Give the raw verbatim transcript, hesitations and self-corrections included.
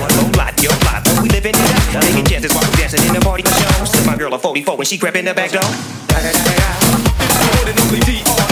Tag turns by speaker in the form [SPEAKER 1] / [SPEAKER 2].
[SPEAKER 1] low life, your life, we live in the taking chances while we dancing in the party show. Slip my girl a forty-four when she crept in the back door. Da, da, da, da, da. It's the one and only D R